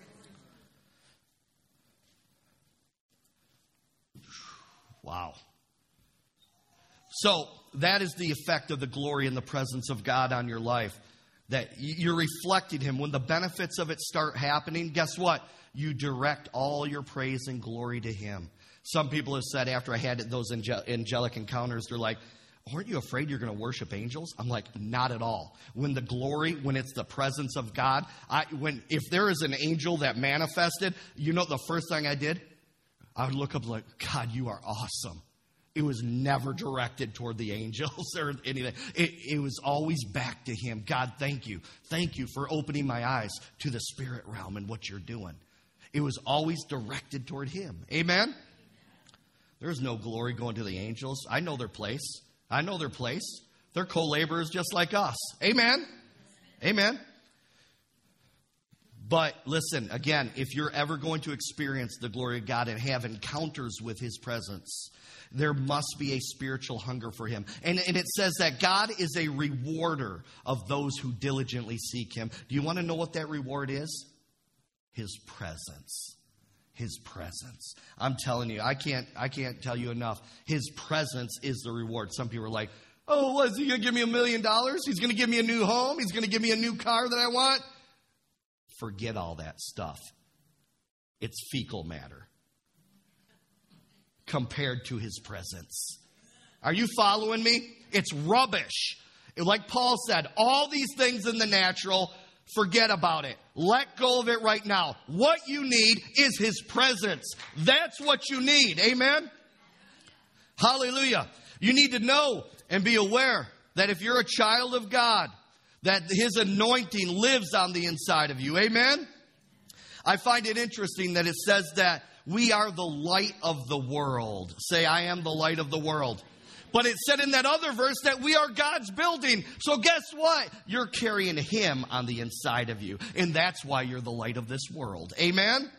Wow. So that is the effect of the glory and the presence of God on your life. That you're reflecting him. When the benefits of it start happening, guess what? You direct all your praise and glory to him. Some people have said after I had those angel- angelic encounters, they're like, aren't you afraid you're going to worship angels? I'm like, not at all. When the glory, when it's the presence of God, I, when if there is an angel that manifested, you know the first thing I did? I would look up like, God, you are awesome. It was never directed toward the angels or anything. It, it was always back to him. God, thank you. Thank you for opening my eyes to the spirit realm and what you're doing. It was always directed toward him. Amen? There's no glory going to the angels. I know their place. I know their place. They're co-laborers just like us. Amen? Amen. But listen, again, if you're ever going to experience the glory of God and have encounters with his presence, there must be a spiritual hunger for him. And, and it says that God is a rewarder of those who diligently seek him. Do you want to know what that reward is? His presence. His presence. I'm telling you, I can't, I can't tell you enough. His presence is the reward. Some people are like, oh, what, is he going to give me a million dollars? He's going to give me a new home? He's going to give me a new car that I want? Forget all that stuff. It's fecal matter compared to his presence. Are you following me? It's rubbish. Like Paul said, all these things in the natural, forget about it. Let go of it right now. What you need is his presence. That's what you need. Amen? Hallelujah. You need to know and be aware that if you're a child of God, that his anointing lives on the inside of you. Amen? I find it interesting that it says that we are the light of the world. Say, I am the light of the world. But it said in that other verse that we are God's building. So guess what? You're carrying him on the inside of you. And that's why you're the light of this world. Amen?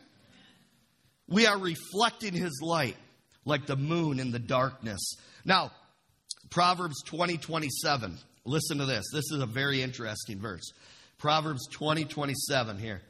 We are reflecting his light like the moon in the darkness. Now, Proverbs twenty twenty-seven. Listen to this. This is a very interesting verse. Proverbs twenty twenty-seven here.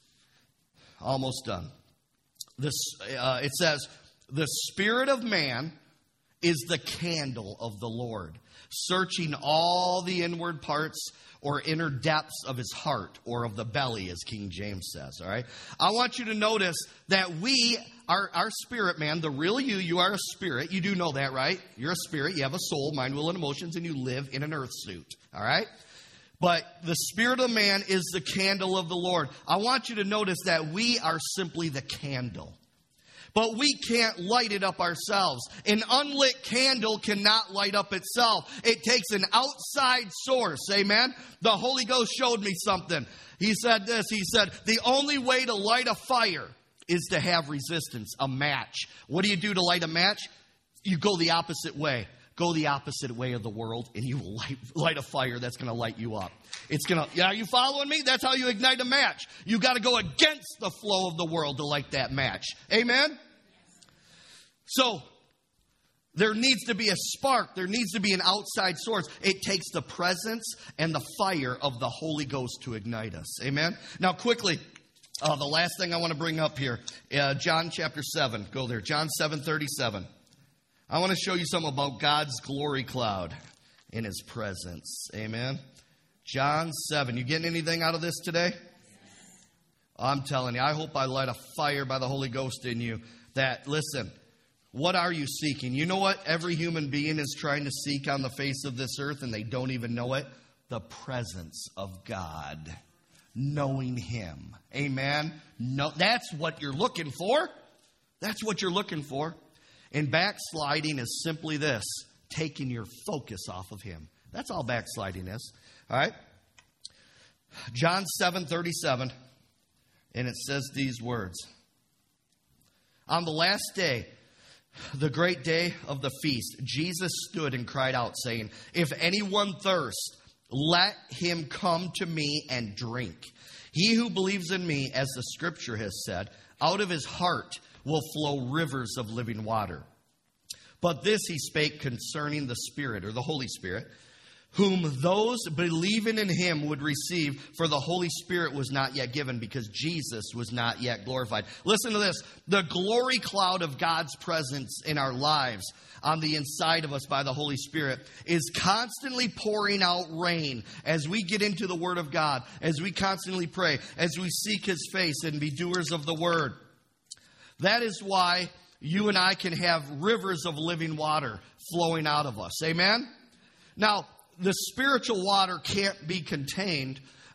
Almost done. This, uh, it says, the spirit of man is the candle of the Lord, searching all the inward parts or inner depths of his heart or of the belly, as King James says. All right. I want you to notice that we, our, our spirit man, the real you, you are a spirit. You do know that, right? You're a spirit. You have a soul, mind, will, and emotions, and you live in an earth suit. All right. But the spirit of man is the candle of the Lord. I want you to notice that we are simply the candle. But we can't light it up ourselves. An unlit candle cannot light up itself. It takes an outside source. Amen? The Holy Ghost showed me something. He said this. He said, the only way to light a fire is to have resistance, a match. What do you do to light a match? You go the opposite way. Go the opposite way of the world, and you will light, light a fire that's going to light you up. It's going to, are you following me? That's how you ignite a match. You got to go against the flow of the world to light that match. Amen? So, there needs to be a spark. There needs to be an outside source. It takes the presence and the fire of the Holy Ghost to ignite us. Amen? Now, quickly, uh, the last thing I want to bring up here, uh, John chapter seven. Go there. John seven thirty-seven. I want to show you something about God's glory cloud in his presence. Amen. John seven. You getting anything out of this today? I'm telling you, I hope I light a fire by the Holy Ghost in you that, listen, what are you seeking? You know what every human being is trying to seek on the face of this earth, and they don't even know it? The presence of God. Knowing him. Amen. No, that's what you're looking for. That's what you're looking for. And backsliding is simply this, taking your focus off of him. That's all backsliding is. All right? John seven thirty-seven, and it says these words. On the last day, the great day of the feast, Jesus stood and cried out, saying, if anyone thirst, let him come to me and drink. He who believes in me, as the scripture has said, out of his heart will flow rivers of living water. But this he spake concerning the Spirit, or the Holy Spirit, whom those believing in him would receive, for the Holy Spirit was not yet given, because Jesus was not yet glorified. Listen to this. The glory cloud of God's presence in our lives on the inside of us by the Holy Spirit is constantly pouring out rain as we get into the Word of God, as we constantly pray, as we seek his face and be doers of the Word. That is why you and I can have rivers of living water flowing out of us. Amen? Now, the spiritual water can't be contained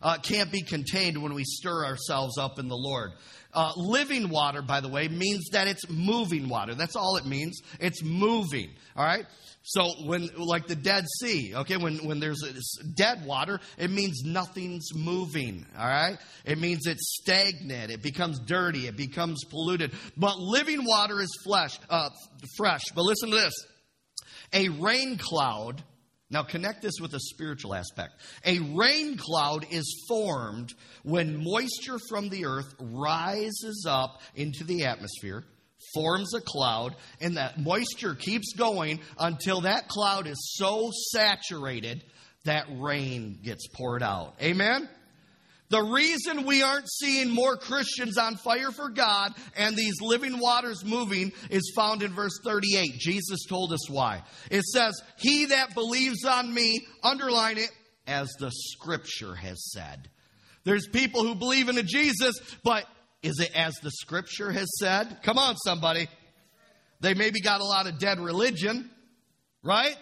uh, can't be contained when we stir ourselves up in the Lord. Uh, living water, by the way, means that it's moving water. That's all it means. It's moving, all right? So when, like the Dead Sea, okay, when, when there's dead water, it means nothing's moving, all right? It means it's stagnant. It becomes dirty. It becomes polluted. But living water is flesh, uh, fresh. But listen to this. A rain cloud, now connect this with a spiritual aspect. A rain cloud is formed when moisture from the earth rises up into the atmosphere, forms a cloud, and that moisture keeps going until that cloud is so saturated that rain gets poured out. Amen? The reason we aren't seeing more Christians on fire for God and these living waters moving is found in verse thirty-eight. Jesus told us why. It says, he that believes on me, underline it, as the scripture has said. There's people who believe in a Jesus, but is it as the scripture has said? Come on, somebody. They maybe got a lot of dead religion, right?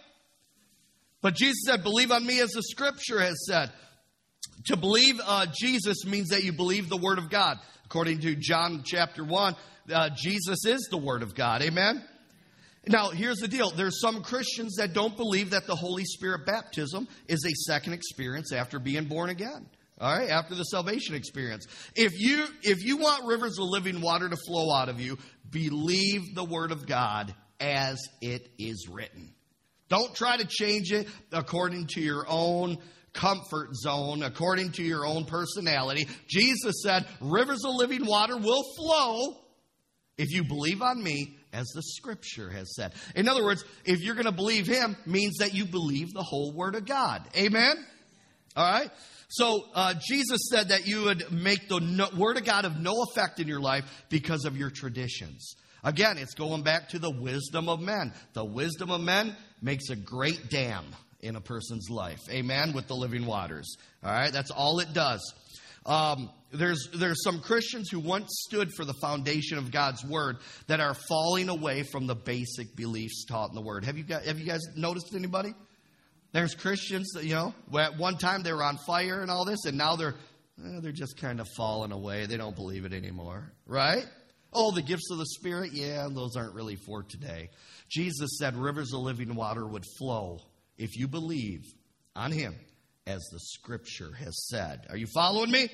But Jesus said, believe on me as the scripture has said. To believe uh, Jesus means that you believe the word of God. According to John chapter one, uh, Jesus is the word of God. Amen? Now, here's the deal. There's some Christians that don't believe that the Holy Spirit baptism is a second experience after being born again. All right, after the salvation experience. If you if you want rivers of living water to flow out of you, believe the word of God as it is written. Don't try to change it according to your own comfort zone, according to your own personality. Jesus said, rivers of living water will flow if you believe on me as the scripture has said. In other words, if you're going to believe him, means that you believe the whole word of God. Amen? All right? So uh, Jesus said that you would make the no, word of God of no effect in your life because of your traditions. Again, it's going back to the wisdom of men. The wisdom of men makes a great dam in a person's life. Amen? With the living waters. All right? That's all it does. Um, there's there's some Christians who once stood for the foundation of God's word that are falling away from the basic beliefs taught in the word. Have you guys, have you guys noticed anybody? There's Christians that, you know, at one time they were on fire and all this, and now they're eh, they're just kind of falling away. They don't believe it anymore, right? Oh, the gifts of the Spirit, yeah, those aren't really for today. Jesus said rivers of living water would flow if you believe on him as the scripture has said. Are you following me?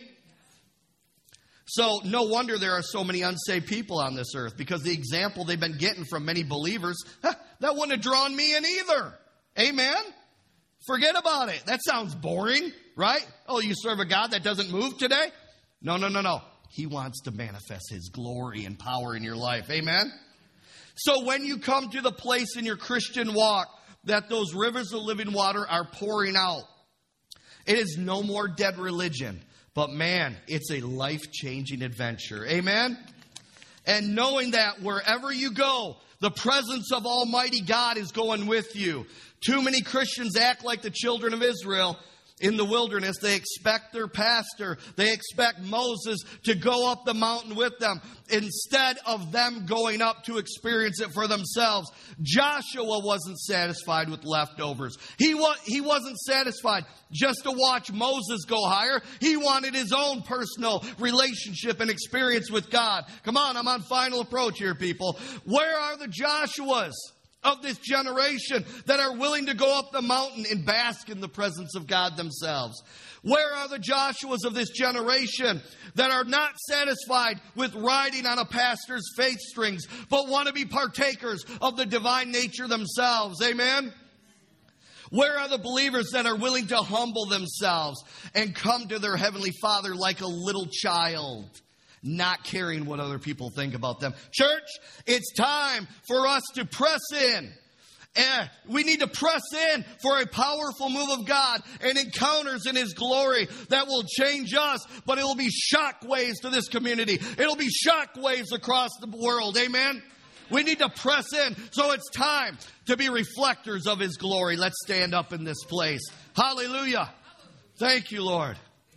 So no wonder there are so many unsaved people on this earth, because the example they've been getting from many believers, huh, that wouldn't have drawn me in either. Amen? Forget about it. That sounds boring, right? Oh, you serve a God that doesn't move today? No, no, no, no. He wants to manifest his glory and power in your life. Amen? So when you come to the place in your Christian walk that those rivers of living water are pouring out, it is no more dead religion. But man, it's a life-changing adventure. Amen? And knowing that wherever you go, the presence of Almighty God is going with you. Too many Christians act like the children of Israel in the wilderness. They expect their pastor, they expect Moses to go up the mountain with them instead of them going up to experience it for themselves. Joshua wasn't satisfied with leftovers. He, wa- he wasn't satisfied just to watch Moses go higher. He wanted his own personal relationship and experience with God. Come on, I'm on final approach here, people. Where are the Joshuas of this generation that are willing to go up the mountain and bask in the presence of God themselves? Where are the Joshuas of this generation that are not satisfied with riding on a pastor's faith strings, but want to be partakers of the divine nature themselves? Amen? Where are the believers that are willing to humble themselves and come to their Heavenly Father like a little child, not caring what other people think about them? Church, it's time for us to press in. Eh, we need to press in for a powerful move of God and encounters in his glory that will change us, but it will be shock waves to this community. It'll be shock waves across the world. Amen? We need to press in. So it's time to be reflectors of his glory. Let's stand up in this place. Hallelujah. Thank you, Lord.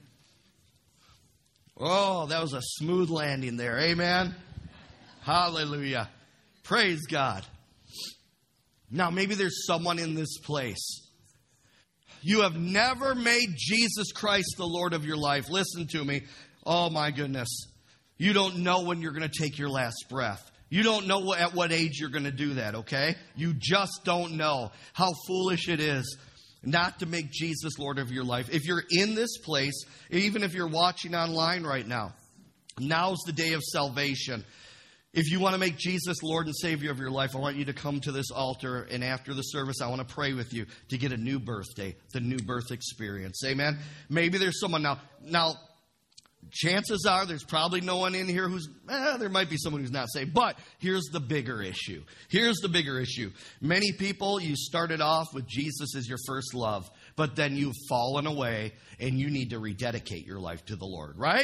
Oh, that was a smooth landing there. Amen. Hallelujah. Praise God. Now, maybe there's someone in this place You have never made Jesus Christ the Lord of your life. Listen to me. Oh, my goodness. You don't know when you're going to take your last breath. You don't know at what age you're going to do that, okay? You just don't know how foolish it is not to make Jesus Lord of your life. If you're in this place, even if you're watching online right now, now's the day of salvation. If you want to make Jesus Lord and Savior of your life, I want you to come to this altar, and after the service, I want to pray with you to get a new birthday, the new birth experience. Amen? Maybe there's someone now. Now, chances are there's probably no one in here who's, eh, there might be someone who's not saved. But here's the bigger issue. Here's the bigger issue. Many people, you started off with Jesus as your first love, but then you've fallen away, and you need to rededicate your life to the Lord, right?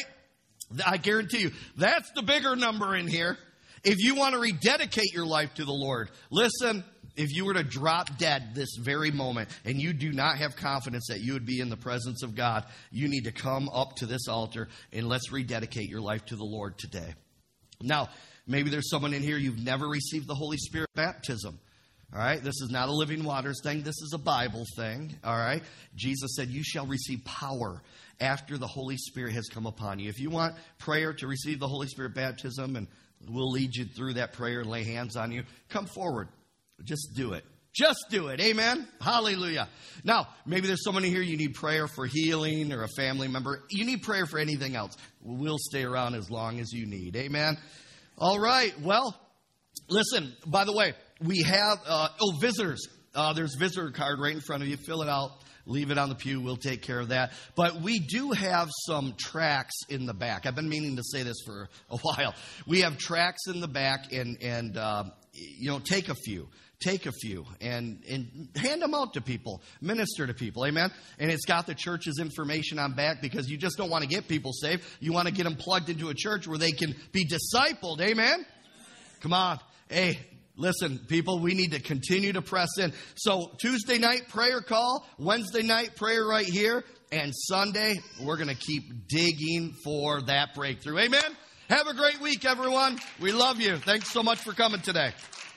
I guarantee you, that's the bigger number in here. If you want to rededicate your life to the Lord, listen, if you were to drop dead this very moment and you do not have confidence that you would be in the presence of God, you need to come up to this altar and let's rededicate your life to the Lord today. Now, maybe there's someone in here, you've never received the Holy Spirit baptism. All right, this is not a Living Waters thing. This is a Bible thing. All right, Jesus said, you shall receive power after the Holy Spirit has come upon you. If you want prayer to receive the Holy Spirit baptism, and we'll lead you through that prayer and lay hands on you, come forward. Just do it. Just do it. Amen. Hallelujah. Now, maybe there's someone here, you need prayer for healing or a family member. You need prayer for anything else. We'll stay around as long as you need. Amen. All right. Well, listen, by the way, we have, uh, oh, visitors. Uh, there's a visitor card right in front of you. Fill it out. Leave it on the pew. We'll take care of that. But we do have some tracts in the back. I've been meaning to say this for a while. We have tracts in the back, and, and uh, you know, take a few. Take a few and, and hand them out to people. Minister to people. Amen? And it's got the church's information on back because you just don't want to get people saved. You want to get them plugged into a church where they can be discipled. Amen? Come on. Hey. Listen, people, we need to continue to press in. So Tuesday night, prayer call. Wednesday night, prayer right here. And Sunday, we're going to keep digging for that breakthrough. Amen? Have a great week, everyone. We love you. Thanks so much for coming today.